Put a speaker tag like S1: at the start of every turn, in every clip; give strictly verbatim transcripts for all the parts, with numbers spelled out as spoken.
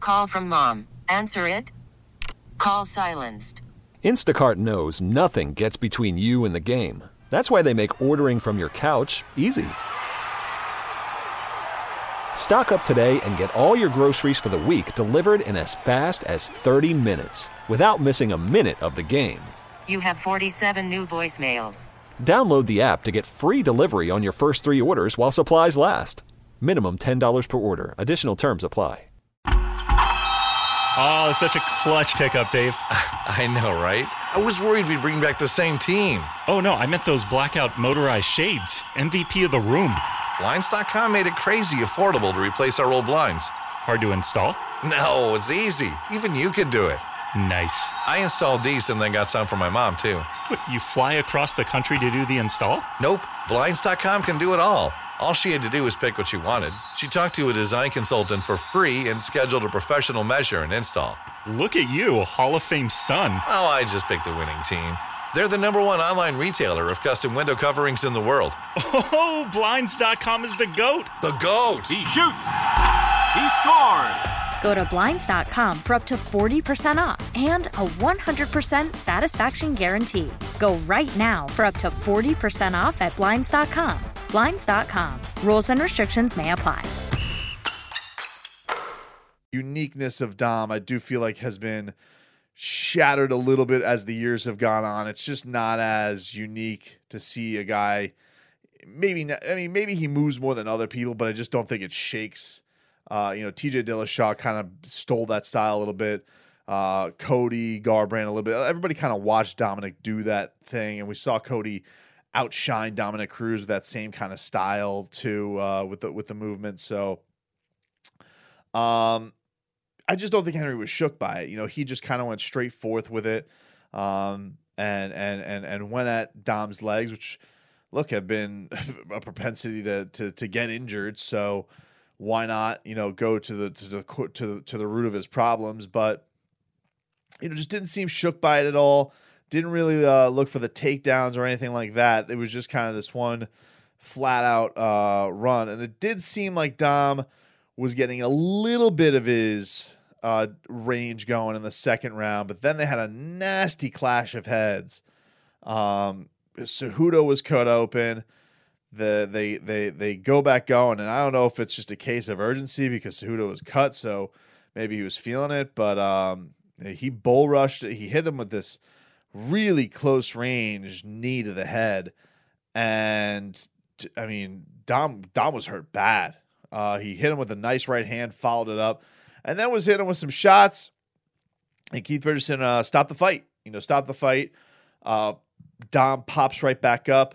S1: Call from mom. Answer it. Call silenced.
S2: Instacart knows nothing gets between you and the game. That's why they make ordering from your couch easy. Stock up today and get all your groceries for the week delivered in as fast as thirty minutes without missing a minute of the game.
S1: You have forty-seven new voicemails.
S2: Download the app to get free delivery on your first three orders while supplies last. Minimum ten dollars per order. Additional terms apply.
S3: Oh, such a clutch pickup, Dave.
S4: I know, right? I was worried we'd bring back the same team.
S3: Oh, no, I meant those blackout motorized shades. M V P of the room.
S4: Blinds dot com made it crazy affordable to replace our old blinds.
S3: Hard to install?
S4: No, it's easy. Even you could do it.
S3: Nice.
S4: I installed these and then got some for my mom, too.
S3: What, you fly across the country to do the install?
S4: Nope. Blinds dot com can do it all. All she had to do was pick what she wanted. She talked to a design consultant for free and scheduled a professional measure and install.
S3: Look at you, Hall of Fame son.
S4: Oh, I just picked the winning team. They're the number one online retailer of custom window coverings in the world.
S3: Oh, Blinds dot com is the GOAT.
S4: The GOAT.
S5: He shoots. He scores.
S6: Go to Blinds dot com for up to forty percent off and a one hundred percent satisfaction guarantee. Go right now for up to forty percent off at Blinds dot com. Blinds dot com. Rules and restrictions may apply.
S7: Uniqueness of Dom, I do feel like, has been shattered a little bit as the years have gone on. It's just not as unique to see a guy. Maybe not, I mean, maybe he moves more than other people, but I just don't think it shakes. Uh, you know, T J Dillashaw kind of stole that style a little bit. Uh, Cody Garbrandt a little bit. Everybody kind of watched Dominic do that thing, and we saw Cody outshine Dominic Cruz with that same kind of style too, uh, with the with the movement. So, um, I just don't think Henry was shook by it. You know, he just kind of went straight forth with it, um, and and and and went at Dom's legs, which look have been a propensity to to to get injured. So why not, you know, go to the to the to the, to the root of his problems? But you know, just didn't seem shook by it at all. Didn't really uh, look for the takedowns or anything like that. It was just kind of this one flat out uh, run. And it did seem like Dom was getting a little bit of his uh, range going in the second round, but then they had a nasty clash of heads. Um, Cejudo was cut open. The they they they go back going, and I don't know if it's just a case of urgency because Cejudo was cut, so maybe he was feeling it. But um, he bull rushed it. He hit him with this really close range knee to the head, and I mean Dom Dom was hurt bad. Uh, he hit him with a nice right hand, followed it up, and then was hitting him with some shots. And Keith Peterson uh, stopped the fight. You know, stopped the fight. Uh, Dom pops right back up,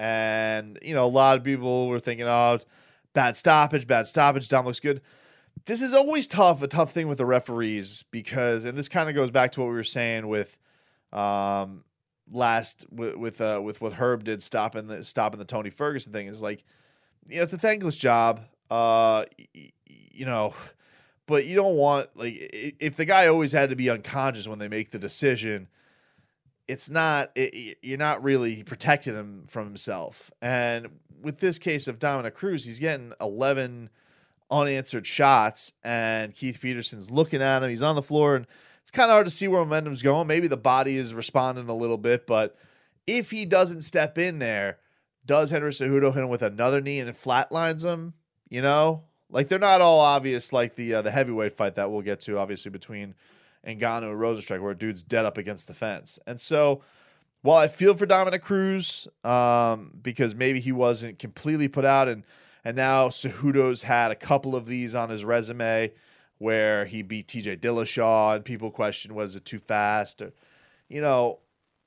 S7: and you know a lot of people were thinking, "Oh, bad stoppage, bad stoppage." Dom looks good. This is always tough, a tough thing with the referees because, and this kind of goes back to what we were saying with. Um, last with with uh, with what Herb did stopping the stopping the Tony Ferguson thing is like, you know, it's a thankless job. Uh, y- you know, but you don't want like if the guy always had to be unconscious when they make the decision, it's not it, you're not really protecting him from himself. And with this case of Dominic Cruz, he's getting eleven unanswered shots, and Keith Peterson's looking at him. He's on the floor and. It's kind of hard to see where momentum's going. Maybe the body is responding a little bit, but if he doesn't step in there, does Henry Cejudo hit him with another knee and it flatlines him? You know, like they're not all obvious like the uh, the heavyweight fight that we'll get to, obviously between Ngannou and Rosenstruck, where a dude's dead up against the fence. And so, while I feel for Dominic Cruz, um, because maybe he wasn't completely put out, and and now Cejudo's had a couple of these on his resume. Where he beat T J Dillashaw and people question, was it too fast? Or, you know,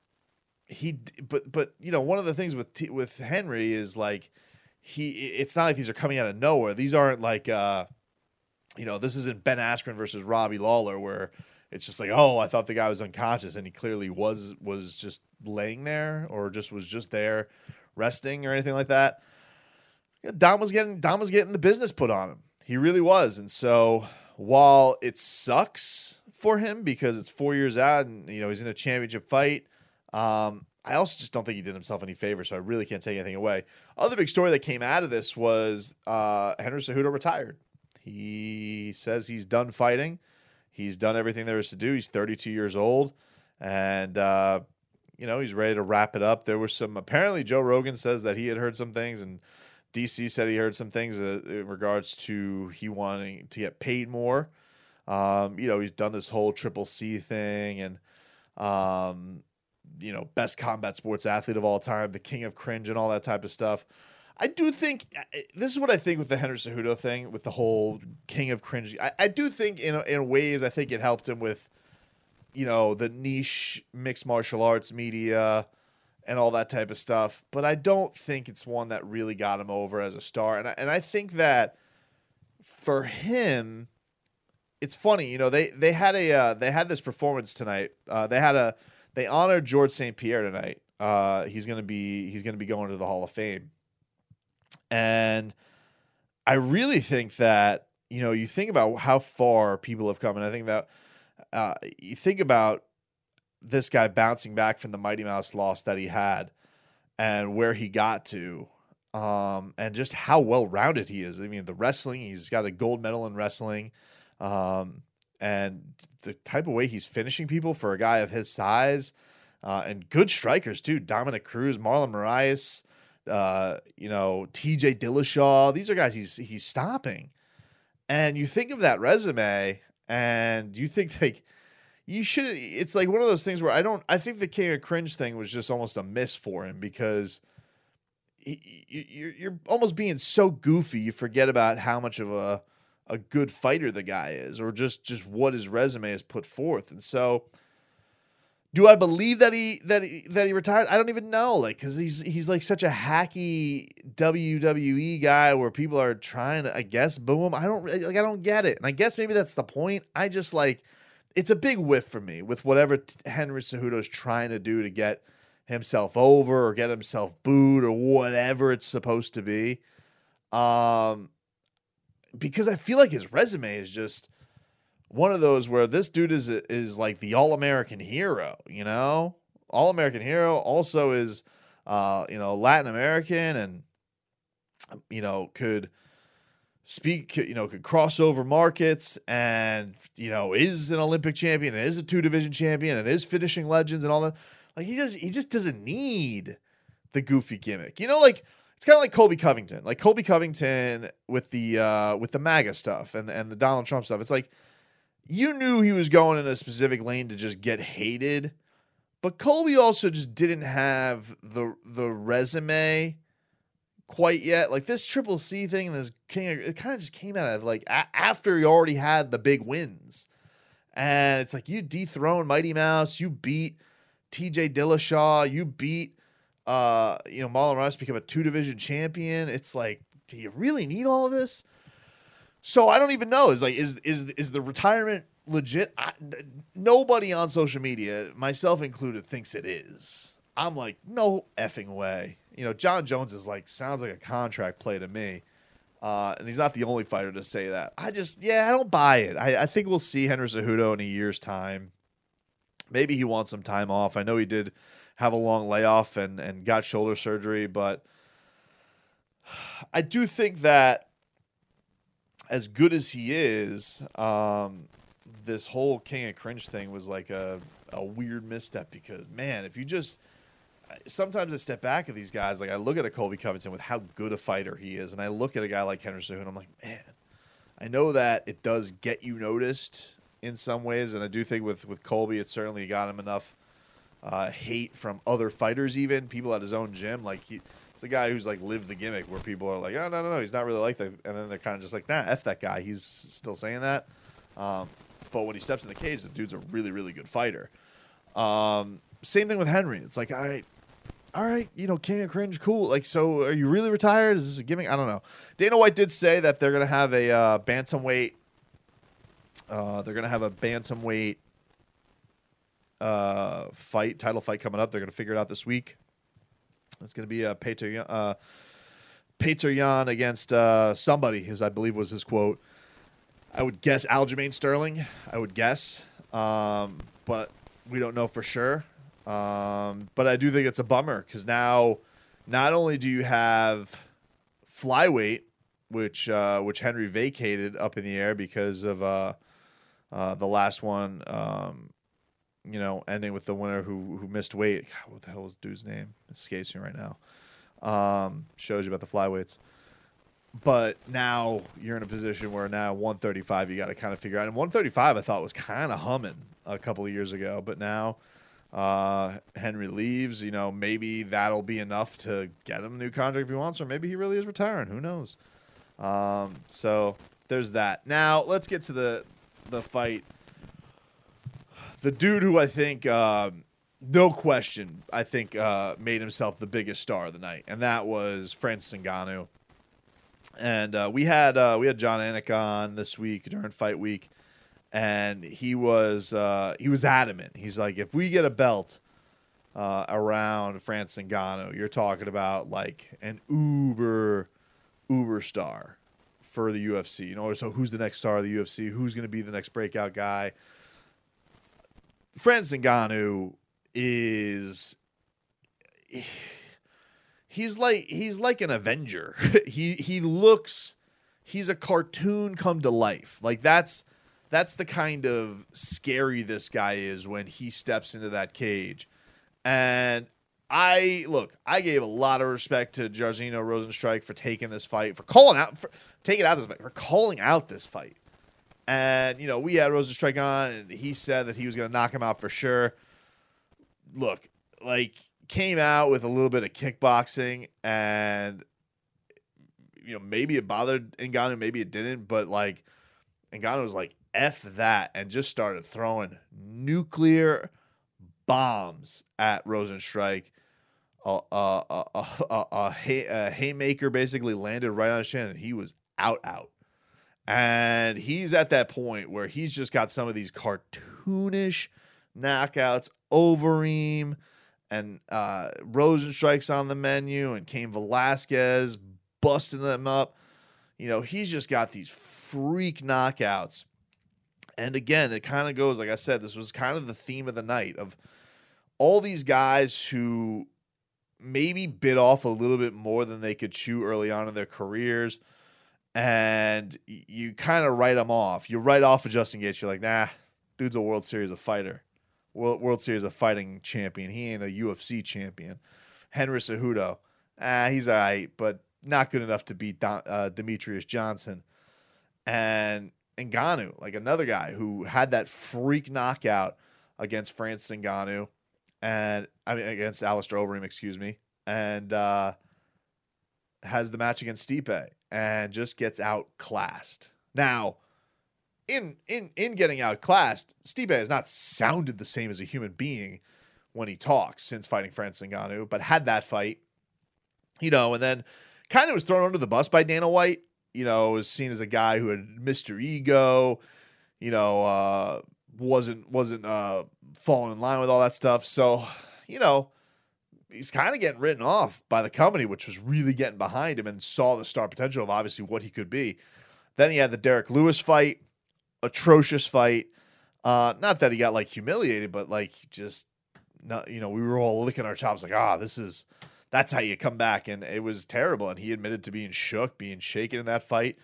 S7: he, but, but, you know, one of the things with, T, with Henry is like, he, it's not like these are coming out of nowhere. These aren't like, uh, you know, this isn't Ben Askren versus Robbie Lawler where it's just like, oh, I thought the guy was unconscious and he clearly was, was just laying there or just was just there resting or anything like that. Yeah, Dom was getting, Dom was getting the business put on him. He really was. And so, while it sucks for him because it's four years out and, you know, he's in a championship fight, um, I also just don't think he did himself any favor, so I really can't take anything away. Other big story that came out of this was uh, Henry Cejudo retired. He says he's done fighting. He's done everything there is to do. He's thirty-two years old, and uh, you know, he's ready to wrap it up. There were some, apparently Joe Rogan says that he had heard some things, and D C said he heard some things uh, in regards to he wanting to get paid more. Um, you know, he's done this whole Triple C thing, and um, you know, best combat sports athlete of all time, the king of cringe, and all that type of stuff. I do think this is what I think with the Henry Cejudo thing, with the whole king of cringe. I, I do think in in ways I think it helped him with, you know, the niche mixed martial arts media and all that type of stuff. But I don't think it's one that really got him over as a star. And I, and I think that for him, it's funny. You know, they they had a uh, they had this performance tonight. Uh, they had a they honored George Saint Pierre tonight. Uh, he's gonna be he's gonna be going to the Hall of Fame. And I really think that, you know, you think about how far people have come, and I think that uh, you think about this guy bouncing back from the Mighty Mouse loss that he had and where he got to, um, and just how well-rounded he is. I mean, the wrestling, he's got a gold medal in wrestling, um, and the type of way he's finishing people for a guy of his size, uh, and good strikers too. Dominic Cruz, Marlon Moraes, Uh, you know, T J Dillashaw. These are guys he's he's stopping. And you think of that resume and you think like you should it's like one of those things where I don't I think the King of Cringe thing was just almost a miss for him, because he, you, you're almost being so goofy you forget about how much of a a good fighter the guy is, or just just what his resume has put forth. And so do I believe that he that he, that he retired? I don't even know, like, because he's he's like such a hacky W W E guy where people are trying to, I guess, boo him. I don't like I don't get it, and I guess maybe that's the point. I just like it's a big whiff for me with whatever Henry Cejudo's trying to do to get himself over or get himself booed or whatever it's supposed to be. Um, because I feel like his resume is just one of those where this dude is is like the all-American hero, you know? All-American hero, also is, uh, you know, Latin American, and, you know, could speak, you know, could cross over markets, and, you know, is an Olympic champion, and is a two-division champion, and is finishing legends and all that. Like, he just, he just doesn't need the goofy gimmick. You know, like, it's kind of like Colby Covington. Like, Colby Covington with the, uh, with the MAGA stuff and, and the Donald Trump stuff. It's like, you knew he was going in a specific lane to just get hated, but Colby also just didn't have the the resume quite yet. Like this Triple C thing and this King, it kind of just came out of like a- after he already had the big wins, and it's like you dethroned Mighty Mouse, you beat T J Dillashaw, you beat uh you know Marlon Moraes, become a two division champion. It's like, do you really need all of this? So I don't even know. Is like is is is the retirement legit? I, n- nobody on social media, myself included, thinks it is. I'm like, no effing way. You know, John Jones is like sounds like a contract play to me, uh, and he's not the only fighter to say that. I just, yeah, I don't buy it. I, I think we'll see Henry Cejudo in a year's time. Maybe he wants some time off. I know he did have a long layoff and and got shoulder surgery, but I do think that, as good as he is, um, this whole King of Cringe thing was like a, a weird misstep, because, man, if you just – sometimes I step back at these guys. Like, I look at a Colby Covington with how good a fighter he is, and I look at a guy like Henry Cejudo, and I'm like, man, I know that it does get you noticed in some ways, and I do think with, with Colby it certainly got him enough uh, hate from other fighters, even people at his own gym. Like, he – the guy who's like lived the gimmick, where people are like, oh, no, no, no, he's not really like that. And then they're kind of just like, nah, F that guy. He's still saying that. Um, but when he steps in the cage, the dude's a really, really good fighter. Um, same thing with Henry. It's like, all right, all right, you know, King of Cringe, cool. Like, so are you really retired? Is this a gimmick? I don't know. Dana White did say that they're going to have a uh, bantamweight. Uh, they're going to have a bantamweight uh, fight, title fight coming up. They're going to figure it out this week. It's going to be a Petr uh, Petr Yan against uh, somebody, as I believe was his quote. I would guess Aljamain Sterling. I would guess, um, but we don't know for sure. Um, but I do think it's a bummer, because now not only do you have flyweight which uh, which Henry vacated up in the air because of uh, uh, the last one, um, you know, ending with the winner who who missed weight. God, what the hell was the dude's name? It escapes me right now. Um, shows you about the flyweights. But now you're in a position where now one thirty-five you got to kind of figure out. And one thirty-five I thought was kind of humming a couple of years ago, but now uh, Henry leaves. You know, maybe that'll be enough to get him a new contract if he wants, or maybe he really is retiring. Who knows? Um, so there's that. Now let's get to the the fight. The dude who I think, uh, no question, I think uh, made himself the biggest star of the night, and that was Francis Ngannou. And uh, we had uh, we had John Anik on this week during fight week, and he was uh, he was adamant. He's like, if we get a belt uh, around Francis Ngannou, you're talking about like an uber uber star for the U F C. You know, so who's the next star of the U F C? Who's going to be the next breakout guy? Francis Ngannou is. He's like he's like an Avenger. he he looks he's a cartoon come to life. Like that's that's the kind of scary this guy is when he steps into that cage. And I look, I gave a lot of respect to Jairzinho Rozenstruik for taking this fight, for calling out for taking out this fight, for calling out this fight. And you know, we had Rozenstruik on and he said that he was going to knock him out for sure. Look, like came out with a little bit of kickboxing, and you know, maybe it bothered Ngannou, maybe it didn't, but like Ngannou was like, F that, and just started throwing nuclear bombs at Rozenstruik. A, a, a, a, a, a, hay, a haymaker basically landed right on his chin, and he was out, out. And he's at that point where he's just got some of these cartoonish knockouts. Overeem and uh, Rozenstruik's on the menu, and Cain Velasquez busting them up. You know, he's just got these freak knockouts. And again, it kind of goes, like I said, this was kind of the theme of the night of all these guys who maybe bit off a little bit more than they could chew early on in their careers. And you kind of write them off. You write off of Justin Gaethje. You're like, nah, dude's a World Series of fighter. World, World Series of fighting champion. He ain't a U F C champion. Henry Cejudo, ah, he's all right, but not good enough to beat Don, uh, Demetrius Johnson. And Ngannou, like another guy who had that freak knockout against Francis Ngannou, and I mean against Alistair Overeem, excuse me, and uh, has the match against Stipe and just gets outclassed. Now, in in in getting outclassed, Stipe has not sounded the same as a human being when he talks since fighting Francis Ngannou, but had that fight, you know, and then kind of was thrown under the bus by Dana White. You know, was seen as a guy who had Mister Ego, you know, uh, wasn't wasn't uh, falling in line with all that stuff. So, you know, he's kind of getting written off by the company, which was really getting behind him and saw the star potential of obviously what he could be. Then he had the Derek Lewis fight, atrocious fight. Uh, not that he got like humiliated, but like just, not, you know, we were all licking our chops like, ah, this is. That's how you come back, and it was terrible. And he admitted to being shook, being shaken in that fight.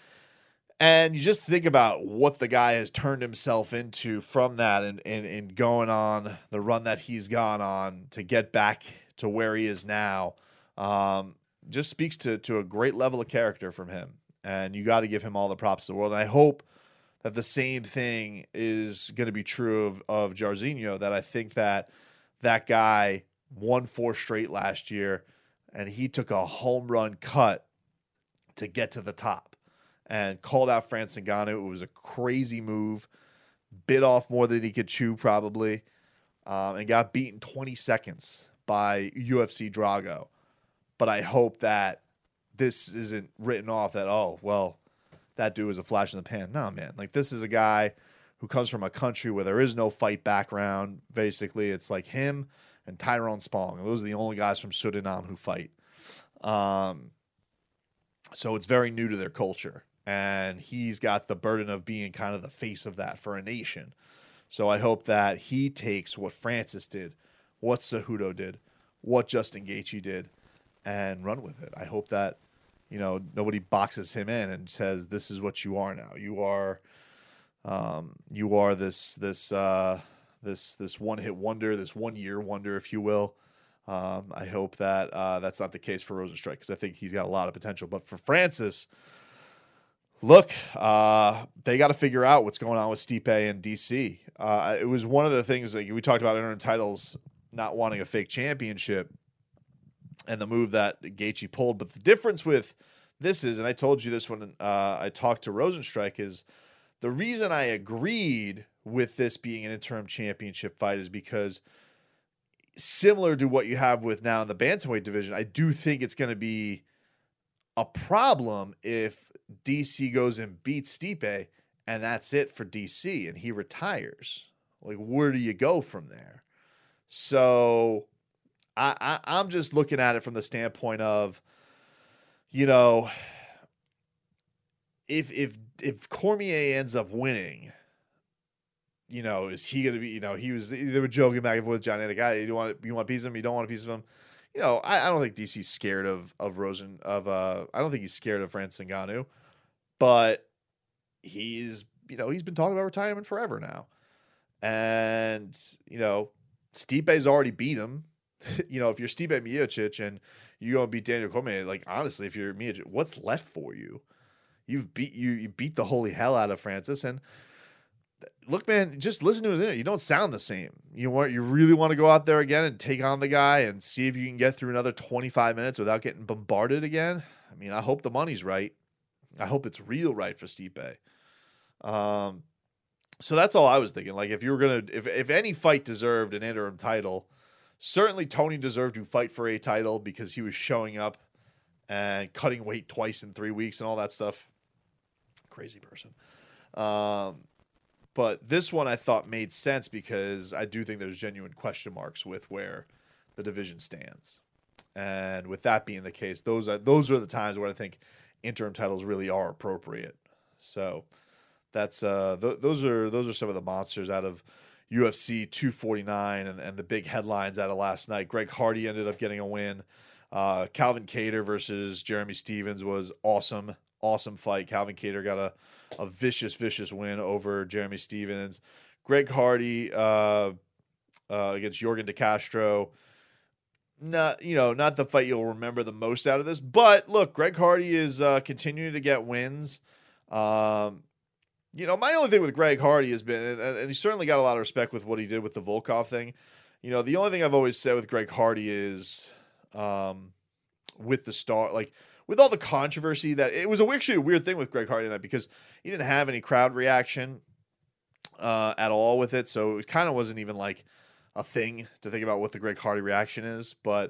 S7: And you just think about what the guy has turned himself into from that and, and, and going on the run that he's gone on to get back to where he is now. Um, just speaks to, to a great level of character from him. And you got to give him all the props in the world. And I hope that the same thing is going to be true of, of Jairzinho, that I think that that guy won four straight last year, and he took a home run cut to get to the top and called out Francis Ngannou. It was a crazy move, bit off more than he could chew probably, um, and got beaten twenty seconds by U F C Drago. But I hope that this isn't written off that, oh, well, that dude was a flash in the pan. No, man. Like, this is a guy who comes from a country where there is no fight background. Basically, it's like him and Tyrone Spong. Those are the only guys from Suriname who fight. Um, so it's very new to their culture. And he's got the burden of being kind of the face of that for a nation. So I hope that he takes what Francis did, what Cejudo did, what Justin Gaethje did, and run with it. I hope that you know, nobody boxes him in and says, this is what you are now. You are, um, you are this, this, uh, this, this one hit wonder, this one year wonder, if you will. Um, I hope that, uh, that's not the case for Rozenstruik, because I think he's got a lot of potential. But for Francis, look, uh, they got to figure out what's going on with Stipe and D C. Uh, it was one of the things that we talked about interim titles not wanting a fake championship and the move that Gaethje pulled. But the difference with this is, and I told you this when uh, I talked to Rozenstruik, is the reason I agreed with this being an interim championship fight is because similar to what you have with now in the bantamweight division, I do think it's going to be a problem if D C goes and beats Stipe and that's it for D C and he retires. Like, where do you go from there? So I, I, I'm just looking at it from the standpoint of, you know, if if if Cormier ends up winning, you know, is he going to be, you know, he was, they were joking back and forth with John Anik, guy, you want you want a piece of him, you don't want a piece of him. You know, I, I don't think D C's scared of of Rosen of uh I don't think he's scared of Francis Ngannou, but he's, you know, he's been talking about retirement forever now. And, you know, Stipe's already beat him. You know, if you're Stipe Miocic and you go and beat Daniel Cormier, like, honestly, if you're Miocic, what's left for you? You've beat you you beat the holy hell out of Francis. And look, man, just listen to his interview. You don't sound the same. You want you really want to go out there again and take on the guy and see if you can get through another twenty-five minutes without getting bombarded again. I mean, I hope the money's right. I hope it's real right for Stipe. Um, so that's all I was thinking. Like, if you were gonna, if if any fight deserved an interim title, certainly Tony deserved to fight for a title because he was showing up and cutting weight twice in three weeks and all that stuff. Crazy person. Um, but this one I thought made sense because I do think there's genuine question marks with where the division stands. And with that being the case, those are those are the times where I think interim titles really are appropriate. So that's uh, th- those are those are some of the monsters out of U F C two forty-nine and, and the big headlines out of last night. Greg Hardy ended up getting a win. Uh, Calvin Kattar versus Jeremy Stephens was awesome. Awesome fight. Calvin Kattar got a, a vicious, vicious win over Jeremy Stephens. Greg Hardy uh, uh, against Jorgen De Castro. Not, you know, not the fight you'll remember the most out of this, but look, Greg Hardy is uh, continuing to get wins. Um, you know, my only thing with Greg Hardy has been, and, and he certainly got a lot of respect with what he did with the Volkov thing. You know, the only thing I've always said with Greg Hardy is um, with the star, like with all the controversy that it was actually a weird thing with Greg Hardy tonight because he didn't have any crowd reaction uh, at all with it. So it kind of wasn't even like a thing to think about what the Greg Hardy reaction is, but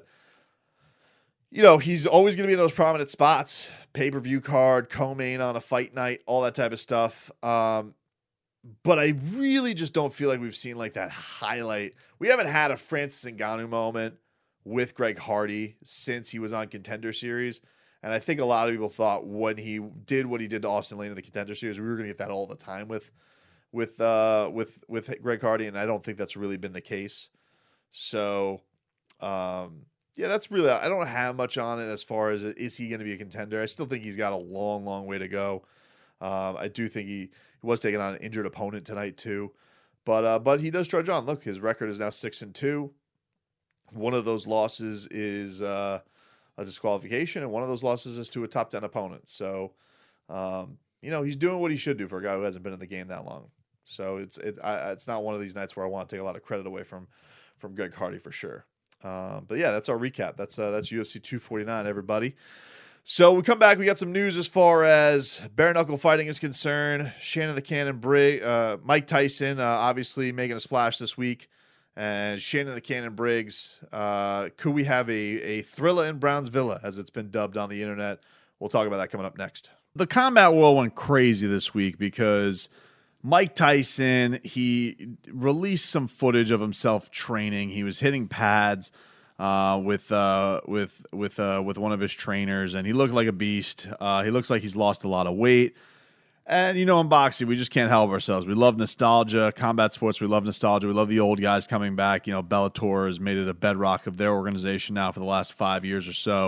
S7: you know, he's always going to be in those prominent spots, pay-per-view card, co-main on a fight night, all that type of stuff. Um, but I really just don't feel like we've seen like that highlight. We haven't had a Francis Ngannou moment with Greg Hardy since he was on Contender Series. And I think a lot of people thought when he did what he did to Austin Lane in the Contender Series, we were going to get that all the time with with uh, with with Greg Hardy, and I don't think that's really been the case. So, um, yeah, that's really, I don't have much on it as far as is he going to be a contender. I still think he's got a long, long way to go. Um, I do think he, he was taking on an injured opponent tonight too, but uh, but he does trudge on. Look, his record is now six and two. One of those losses is uh, a disqualification, and one of those losses is to a top ten opponent. So, um, you know, he's doing what he should do for a guy who hasn't been in the game that long. So it's it, I, it's not one of these nights where I want to take a lot of credit away from from Greg Hardy for sure. Um, but yeah, that's our recap. That's uh, that's U F C two forty-nine, everybody. So we come back. We got some news as far as bare knuckle fighting is concerned. Shannon the Cannon Briggs, uh, Mike Tyson, uh, obviously making a splash this week, and Shannon the Cannon Briggs. Uh, could we have a a thriller in Browns Villa, as it's been dubbed on the internet? We'll talk about that coming up next. The combat world went crazy this week because Mike Tyson, he released some footage of himself training. He was hitting pads uh, with uh, with with uh, with one of his trainers, and he looked like a beast. Uh, he looks like he's lost a lot of weight. And, you know, in boxing, we just can't help ourselves. We love nostalgia. Combat sports, we love nostalgia. We love the old guys coming back. You know, Bellator has made it a bedrock of their organization now for the last five years or so.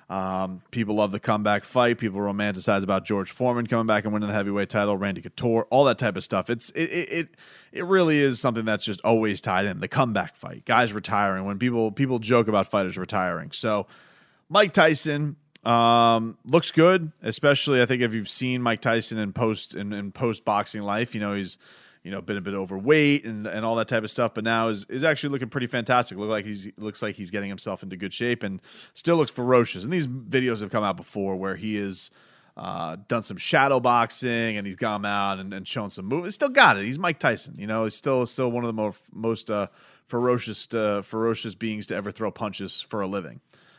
S7: Um, people love the comeback fight. People romanticize about George Foreman coming back and winning the heavyweight title, Randy Couture, all that type of stuff. It's it it it, it really is something that's just always tied in. The comeback fight, guys retiring, when people people joke about fighters retiring. So Mike Tyson um, looks good, especially I think if you've seen Mike Tyson in post in, in post boxing life, you know he's you know been a bit overweight and, and all that type of stuff, but now is is actually looking pretty fantastic. Look like he's looks like he's getting himself into good shape and still looks ferocious. And these videos have come out before where he has uh, done some shadow boxing and he's gone out and, and shown some movement. Still got it. He's Mike Tyson. You know, he's still still one of the most most uh, ferocious uh, ferocious beings to ever throw punches for a living.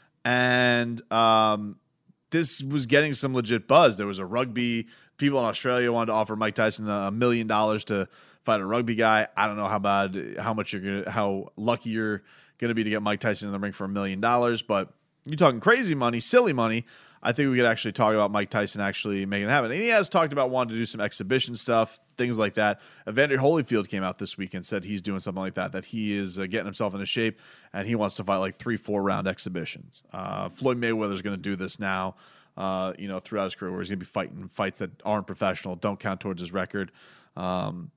S7: And um, this was getting some legit buzz. There was a rugby. People in Australia wanted to offer Mike Tyson a million dollars to fight a rugby guy. I don't know how bad, how much you're gonna, how lucky you're gonna be to get Mike Tyson in the ring for a million dollars. But you're talking crazy money, silly money. I think we could actually talk about Mike Tyson actually making it happen. And he has talked about wanting to do some exhibition stuff, things like that. Evander Holyfield came out this week and said he's doing something like that, that he is uh, getting himself into shape and he wants to fight like three, four round exhibitions. Uh, Floyd Mayweather's going to do this now, uh, you know, throughout his career, where he's going to be fighting fights that aren't professional, don't count towards his record. Um,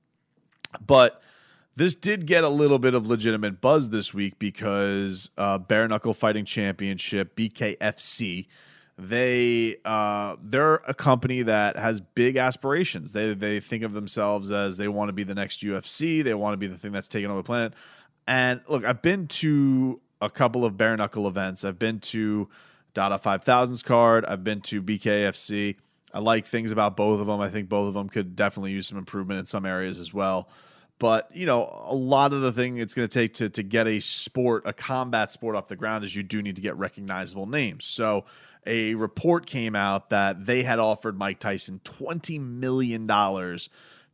S7: but this did get a little bit of legitimate buzz this week because uh, Bare Knuckle Fighting Championship, B K F C, They uh, they're a company that has big aspirations. They they think of themselves as they want to be the next U F C. They want to be the thing that's taking over the planet. And look, I've been to a couple of bare knuckle events. I've been to Dada five thousands card. I've been to B K F C. I like things about both of them. I think both of them could definitely use some improvement in some areas as well. But, you know, a lot of the thing it's going to take to to get a sport, a combat sport off the ground is you do need to get recognizable names. So a report came out that they had offered Mike Tyson twenty million dollars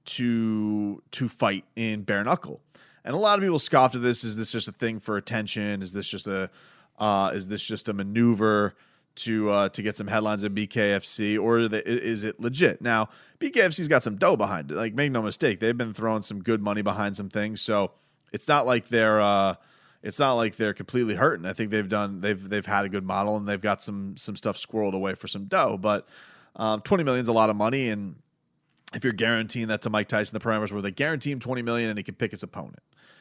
S7: to to fight in bare knuckle. And a lot of people scoffed at this. Is this just a thing for attention? Is this just a uh, is this just a maneuver to uh, to get some headlines at B K F C, or is it legit? Now, B K F C's got some dough behind it. Like, make no mistake, they've been throwing some good money behind some things. So it's not like they're uh, it's not like they're completely hurting. I think they've done they've they've had a good model and they've got some some stuff squirreled away for some dough. But um, twenty million is a lot of money, and if you're guaranteeing that to Mike Tyson, the parameters where they guarantee him twenty million and he can pick his opponent.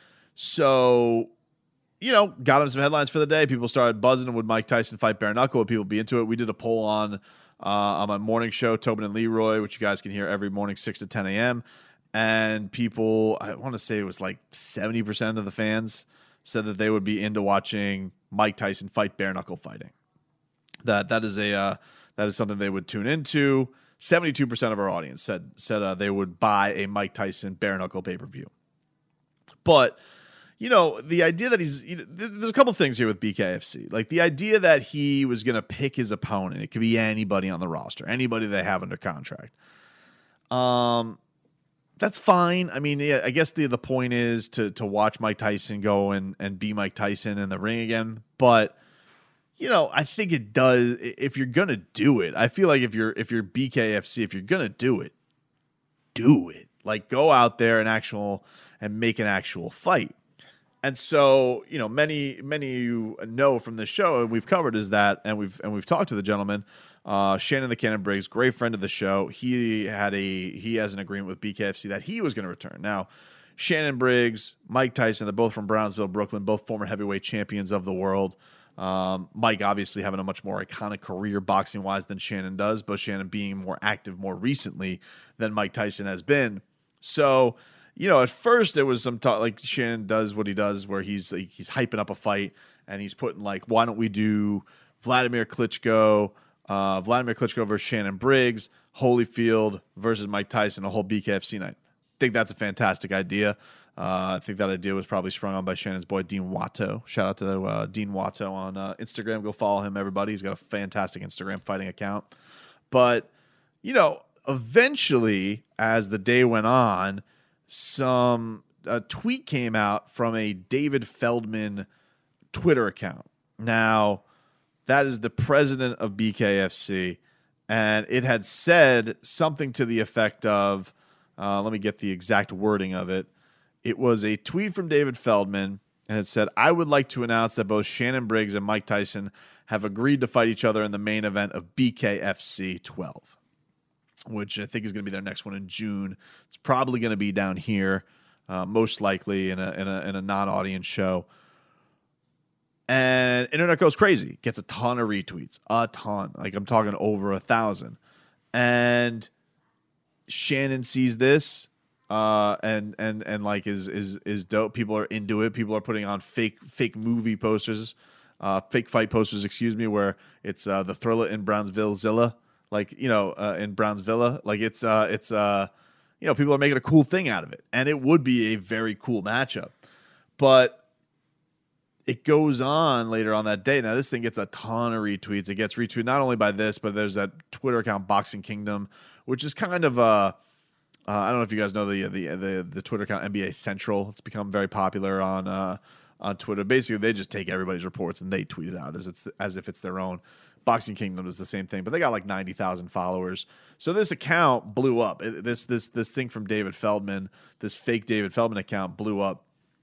S7: So, you know, got him some headlines for the day. People started buzzing. Would Mike Tyson fight bare knuckle? Would people be into it? We did a poll on uh, on my morning show, Tobin and Leroy, which you guys can hear every morning, six to ten a.m. And people, I want to say it was like seventy percent of the fans said that they would be into watching Mike Tyson fight bare knuckle fighting. That that is a uh, that is something they would tune into. seventy-two percent of our audience said said uh, they would buy a Mike Tyson bare knuckle pay per view. But you know, the idea that he's, you know, there's a couple things here with B K F C. Like the idea that he was going to pick his opponent. It could be anybody on the roster, anybody they have under contract. Um, that's fine. I mean, yeah, I guess the the point is to to watch Mike Tyson go and, and be Mike Tyson in the ring again. But, you know, I think it does, if you're going to do it, I feel like if you're, if you're B K F C, if you're going to do it, do it. Like go out there and actual, and make an actual fight. And so, you know, many, many of you know from this show, and we've covered is that, and we've and we've talked to the gentleman, uh, Shannon the Cannon Briggs, great friend of the show. He had a he has an agreement with B K F C that he was going to return. Now, Shannon Briggs, Mike Tyson, they're both from Brownsville, Brooklyn, both former heavyweight champions of the world. Um, Mike obviously having a much more iconic career boxing wise than Shannon does, but Shannon being more active more recently than Mike Tyson has been. So, you know, at first it was some talk, like Shannon does what he does where he's like, he's hyping up a fight and he's putting like, why don't we do Vladimir Klitschko, uh, Vladimir Klitschko versus Shannon Briggs, Holyfield versus Mike Tyson, a whole B K F C night. I think that's a fantastic idea. Uh, I think that idea was probably sprung on by Shannon's boy, Dean Watto. Shout out to uh, Dean Watto on uh, Instagram. Go follow him, everybody. He's got a fantastic Instagram fighting account. But, you know, eventually, as the day went on, some a tweet came out from a David Feldman Twitter account. Now, that is the president of B K F C, and it had said something to the effect of, uh, let me get the exact wording of it. It was a tweet from David Feldman And it said, I would like to announce that both Shannon Briggs and Mike Tyson have agreed to fight each other in the main event of B K F C twelve, which I think is going to be their next one in June. It's probably going to be down here, uh, most likely in a, in a, in a non-audience show. And internet goes crazy. Gets a ton of retweets. A ton. Like, I'm talking over a thousand. And Shannon sees this uh, and and and like is is is dope. People are into it. People are putting on fake fake movie posters, uh, fake fight posters, excuse me, where it's uh, the Thrilla in Brownsville Zilla. Like, you know, uh, in Brownsville. Like, it's, uh, it's uh, you know, people are making a cool thing out of it. And it would be a very cool matchup. But it goes on later on that day. Now, this thing gets a ton of retweets. It gets retweeted not only by this, but there's that Twitter account, Boxing Kingdom, which is kind of, uh, uh, I don't know if you guys know the, the the the Twitter account, N B A Central. It's become very popular on uh, on Twitter. Basically, they just take everybody's reports and they tweet it out as it's as if it's their own. Boxing Kingdom is the same thing, but they got like ninety thousand followers. So this account blew up. It, this this this thing from David Feldman, this fake David Feldman account blew up,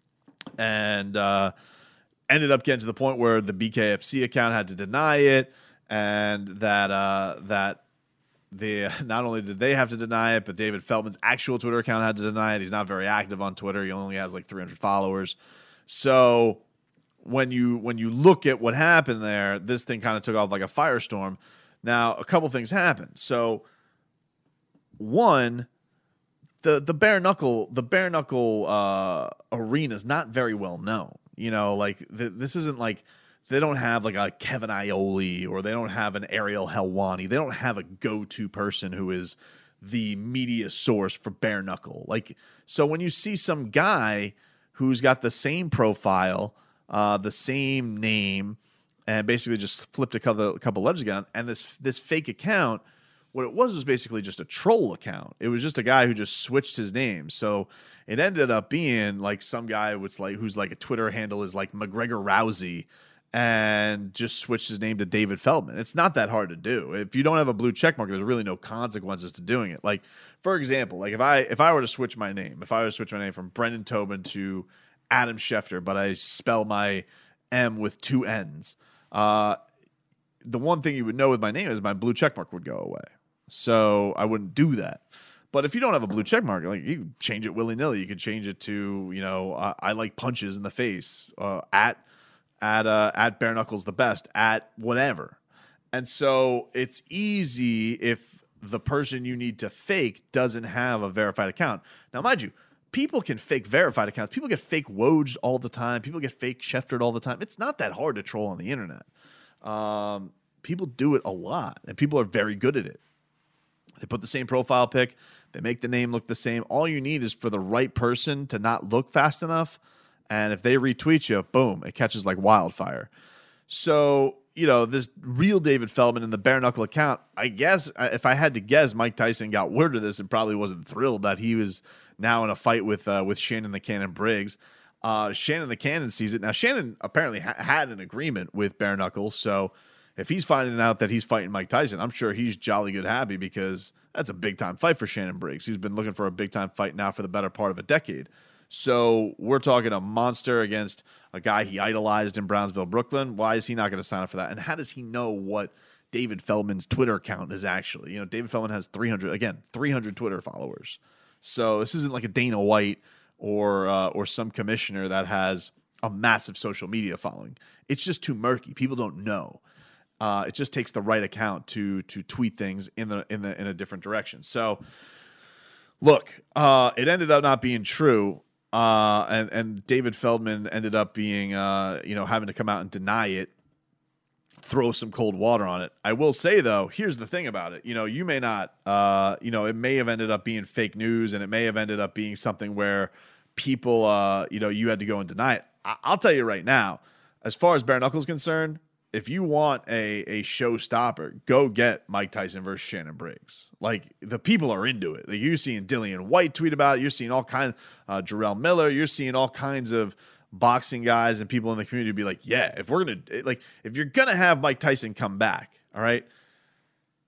S7: and uh, ended up getting to the point where the B K F C account had to deny it, and that uh, that the not only did they have to deny it, but David Feldman's actual Twitter account had to deny it. He's not very active on Twitter. He only has like three hundred followers. So when you when you look at what happened there, this thing kind of took off like a firestorm. Now, a couple things happened. So one, the the bare knuckle the bare knuckle uh, arena is not very well known. You know, like the, this isn't like they don't have like a Kevin Iole or they don't have an Ariel Helwani. They don't have a go-to person who is the media source for bare knuckle. Like, so when you see some guy who's got the same profile, uh, the same name, and basically just flipped a couple, a couple letters again, and this this fake account, what it was was basically just a troll account. It was just a guy who just switched his name. So it ended up being like some guy who's like who's like a Twitter handle is like McGregor Rousey, and just switched his name to David Feldman. It's not that hard to do. If you don't have a blue check mark, there's really no consequences to doing it. Like, for example, like if I if I were to switch my name, if I were to switch my name from Brendan Tobin to Adam Schefter, but I spell my M with two N's, uh, the one thing you would know with my name is my blue check mark would go away. So I wouldn't do that. But if you don't have a blue check mark, like you can change it willy-nilly. You could change it to, you know, I, I like punches in the face, uh, at at uh, at bare knuckles the best, at whatever. And so it's easy if the person you need to fake doesn't have a verified account. Now, mind you, people can fake verified accounts. People get fake Wojed all the time. People get fake Scheftered all the time. It's not that hard to troll on the internet. Um, people do it a lot, and people are very good at it. They put the same profile pic. They make the name look the same. All you need is for the right person to not look fast enough. And if they retweet you, boom, it catches like wildfire. So, you know, this real David Feldman in the bare knuckle account, I guess if I had to guess, Mike Tyson got word of this and probably wasn't thrilled that he was now in a fight with uh, with Shannon the Cannon Briggs. Uh, Shannon the Cannon sees it. Now, Shannon apparently ha- had an agreement with bare knuckle. So if he's finding out that he's fighting Mike Tyson, I'm sure he's jolly good happy because that's a big-time fight for Shannon Briggs. He's been looking for a big-time fight now for the better part of a decade. So we're talking a monster against a guy he idolized in Brownsville, Brooklyn. Why is he not going to sign up for that? And how does he know what David Feldman's Twitter account is actually? You know, David Feldman has three hundred, again, three hundred Twitter followers. So this isn't like a Dana White or uh, or some commissioner that has a massive social media following. It's just too murky. People don't know. Uh, it just takes the right account to to tweet things in the in the in a different direction. So, look, uh, it ended up not being true, uh, and and David Feldman ended up being uh, you know having to come out and deny it, throw some cold water on it. I will say though, here's the thing about it. You know, you may not, uh, you know, it may have ended up being fake news, and it may have ended up being something where people, uh, you know, you had to go and deny it. I- I'll tell you right now, as far as bare knuckles concerned, if you want a, a showstopper, go get Mike Tyson versus Shannon Briggs. Like, the people are into it. Like, you're seeing Dillian White tweet about it. You're seeing all kinds, uh, Jarrell Miller. You're seeing all kinds of boxing guys and people in the community be like, yeah, if we're going to, like, if you're going to have Mike Tyson come back, all right,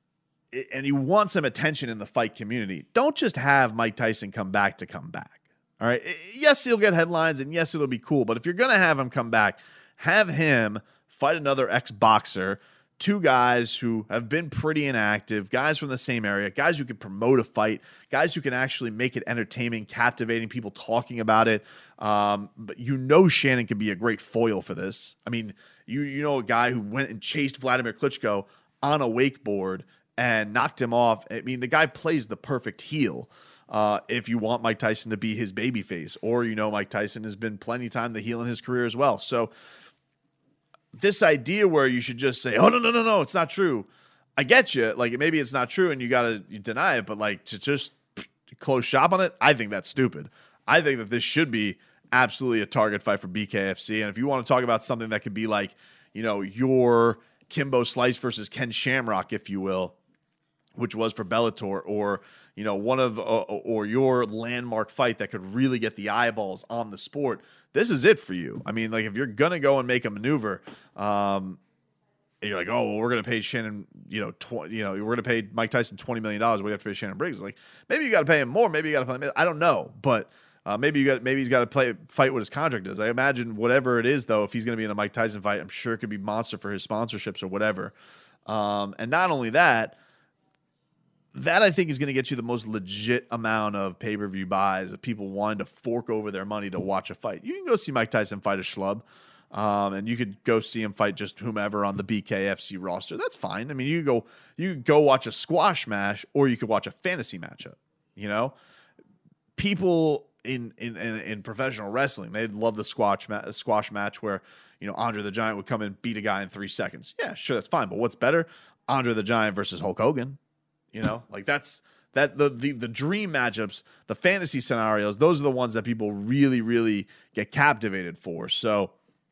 S7: and you want some attention in the fight community, don't just have Mike Tyson come back to come back. All right. Yes, he'll get headlines, and yes, it'll be cool. But if you're going to have him come back, have him fight another ex-boxer, two guys who have been pretty inactive, guys from the same area, guys who can promote a fight, guys who can actually make it entertaining, captivating, people talking about it. Um, but you know Shannon could be a great foil for this. I mean, you you know a guy who went and chased Vladimir Klitschko on a wakeboard and knocked him off. I mean, the guy plays the perfect heel. Uh, if you want Mike Tyson to be his babyface, or you know Mike Tyson has been plenty of time the heel in his career as well. So this idea where you should just say, oh, no, no, no, no, it's not true. I get you. Like, maybe it's not true and you got to deny it, but like to just close shop on it, I think that's stupid. I think that this should be absolutely a target fight for B K F C. And if you want to talk about something that could be like, you know, your Kimbo Slice versus Ken Shamrock, if you will, which was for Bellator, or, you know, one of, uh, or your landmark fight that could really get the eyeballs on the sport, this is it for you. I mean, like, if you're going to go and make a maneuver, um, and you're like, oh, well, we're going to pay Shannon, you know, tw- you know, we're going to pay Mike Tyson twenty million dollars. We have to pay Shannon Briggs. Like, maybe you got to pay him more. Maybe you got to pay him. I don't know. But uh, maybe you got, maybe he's got to play, fight what his contract is. I imagine whatever it is, though, if he's going to be in a Mike Tyson fight, I'm sure it could be monster for his sponsorships or whatever. Um, and not only that, that I think is going to get you the most legit amount of pay-per-view buys of people wanting to fork over their money to watch a fight. You can go see Mike Tyson fight a schlub, um, and you could go see him fight just whomever on the B K F C roster. That's fine. I mean, you could go you could go watch a squash match, or you could watch a fantasy matchup. You know, people in in in, in professional wrestling, they'd love the squash ma- squash match where, you know, Andre the Giant would come and beat a guy in three seconds. Yeah, sure, that's fine. But what's better? Andre the Giant versus Hulk Hogan. You know, like that's that the, the the dream matchups, the fantasy scenarios, those are the ones that people really, really get captivated for. So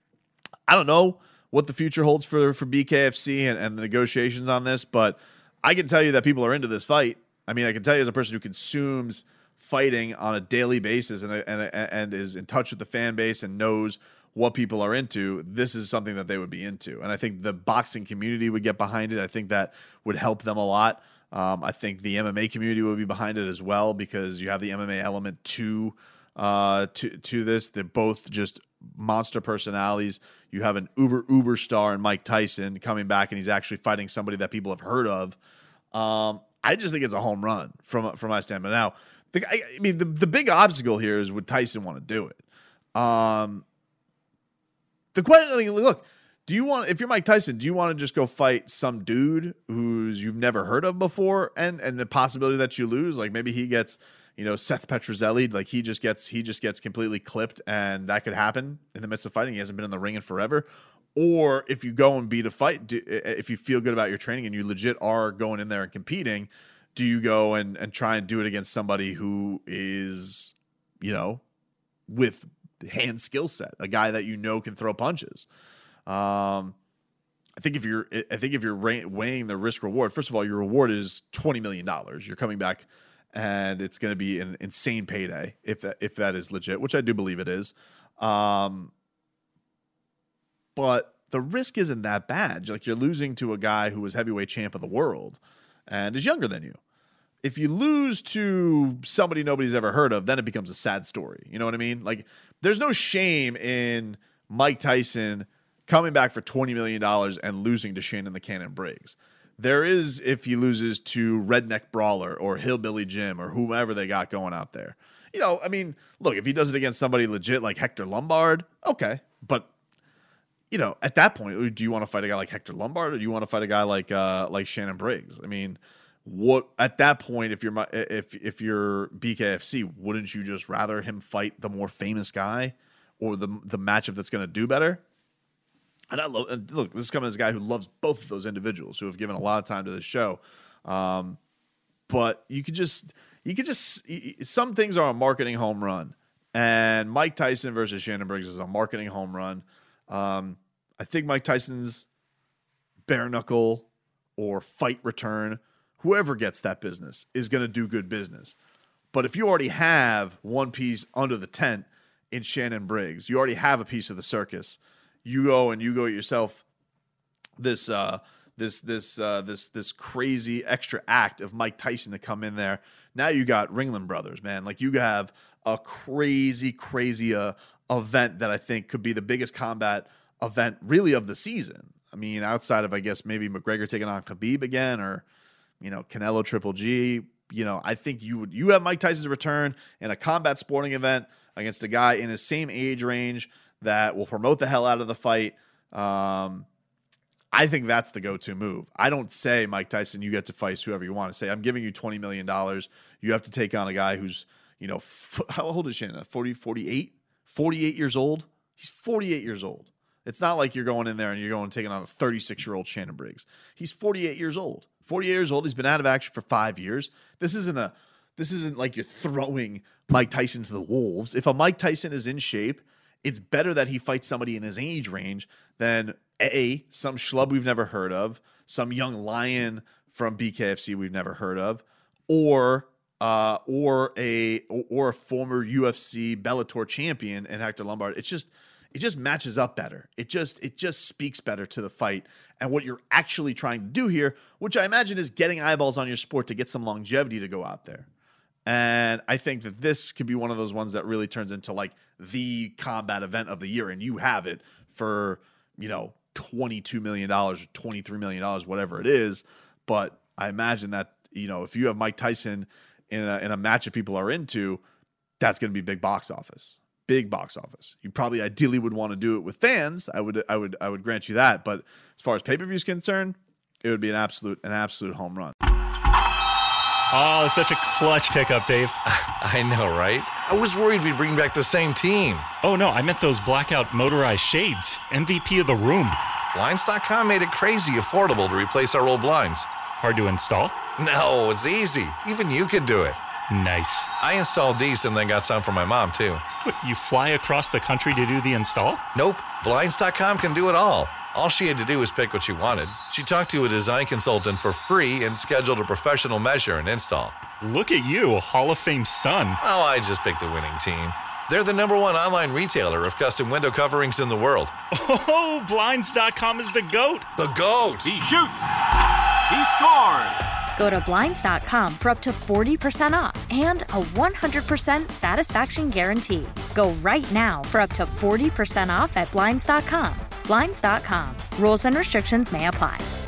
S7: I don't know what the future holds for, for B K F C and, and the negotiations on this, but I can tell you that people are into this fight. I mean, I can tell you as a person who consumes fighting on a daily basis and and and is in touch with the fan base and knows what people are into, this is something that they would be into. And I think the boxing community would get behind it. I think that would help them a lot. Um, I think the M M A community will be behind it as well, because you have the M M A element to uh, to to this. They're both just monster personalities. You have an uber uber star in Mike Tyson coming back, and he's actually fighting somebody that people have heard of. Um, I just think it's a home run from from my standpoint. Now, the, I, I mean, the the big obstacle here is would Tyson want to do it? Um, the question, I mean, look. Do you want, if you're Mike Tyson, do you want to just go fight some dude who's you've never heard of before, and and the possibility that you lose, like maybe he gets, you know, Seth Petrozelli, like he just gets he just gets completely clipped, and that could happen in the midst of fighting. He hasn't been in the ring in forever. Or if you go and beat a fight, do, if you feel good about your training and you legit are going in there and competing, do you go and and try and do it against somebody who is, you know, with hand skill set, a guy that you know can throw punches? Um, I think if you're, I think if you're weighing the risk reward, first of all, your reward is twenty million dollars. You're coming back, and it's going to be an insane payday if that, if that is legit, which I do believe it is. Um, but the risk isn't that bad. Like, you're losing to a guy who was heavyweight champ of the world and is younger than you. If you lose to somebody nobody's ever heard of, then it becomes a sad story. You know what I mean? Like, there's no shame in Mike Tyson coming back for twenty million dollars and losing to Shannon the Cannon Briggs. There is if he loses to Redneck Brawler or Hillbilly Jim or whomever they got going out there. You know, I mean, look, if he does it against somebody legit like Hector Lombard, okay. But, you know, at that point, do you want to fight a guy like Hector Lombard, or do you want to fight a guy like uh, like Shannon Briggs? I mean, what at that point, if you're if if you're B K F C, wouldn't you just rather him fight the more famous guy or the the matchup that's going to do better? And I love, and look, this is coming as a guy who loves both of those individuals who have given a lot of time to this show. Um, but you could just, you could just, some things are a marketing home run, and Mike Tyson versus Shannon Briggs is a marketing home run. Um, I think Mike Tyson's bare knuckle or fight return, whoever gets that business is going to do good business. But if you already have one piece under the tent in Shannon Briggs, you already have a piece of the circus. You go and you go yourself this uh, this this uh, this this crazy extra act of Mike Tyson to come in there. Now you got Ringling Brothers, man. Like, you have a crazy, crazy uh, event that I think could be the biggest combat event really of the season. I mean, outside of, I guess, maybe McGregor taking on Khabib again, or, you know, Canelo Triple G. You know, I think you would you have Mike Tyson's return in a combat sporting event against a guy in his same age range that will promote the hell out of the fight. Um, I think that's the go-to move. I don't say, Mike Tyson, you get to fight whoever you want to say. I'm giving you twenty million dollars. You have to take on a guy who's, you know, f- how old is Shannon? forty, forty-eight? forty-eight years old? He's forty-eight years old. It's not like you're going in there and you're going and taking on a thirty-six-year-old Shannon Briggs. He's forty-eight years old. forty-eight years old. He's been out of action for five years. This isn't a this isn't like you're throwing Mike Tyson to the wolves. If a Mike Tyson is in shape, it's better that he fights somebody in his age range than A, some schlub we've never heard of, some young lion from B K F C we've never heard of, or uh, or a or a former U F C Bellator champion and Hector Lombard. It's just it just matches up better. It just it just speaks better to the fight and what you're actually trying to do here, which I imagine is getting eyeballs on your sport to get some longevity to go out there. And I think that this could be one of those ones that really turns into like the combat event of the year, and you have it for, you know, twenty-two million dollars or twenty-three million dollars, whatever it is. But I imagine that, you know, if you have Mike Tyson in a, in a match that people are into, that's going to be big box office, big box office. You probably ideally would want to do it with fans. I would, I would, I would grant you that. But as far as pay-per-view is concerned, it would be an absolute, an absolute home run.
S3: Oh, such a clutch pickup, Dave.
S4: I know, right? I was worried we'd bring back the same team.
S3: Oh, no, I meant those blackout motorized shades. M V P of the room.
S4: Blinds dot com made it crazy affordable to replace our old blinds.
S3: Hard to install?
S4: No, it's easy. Even you could do it.
S3: Nice.
S4: I installed these and then got some for my mom, too.
S3: What, you fly across the country to do the install?
S4: Nope. Blinds dot com can do it all. All she had to do was pick what she wanted. She talked to a design consultant for free and scheduled a professional measure and install.
S3: Look at you, Hall of Fame son.
S4: Oh, I just picked the winning team. They're the number one online retailer of custom window coverings in the world.
S3: Oh, Blinds dot com is the GOAT.
S4: The GOAT!
S5: He shoots. He scores.
S6: Go to Blinds dot com for up to forty percent off and a one hundred percent satisfaction guarantee. Go right now for up to forty percent off at Blinds dot com. Blinds dot com. Rules and restrictions may apply.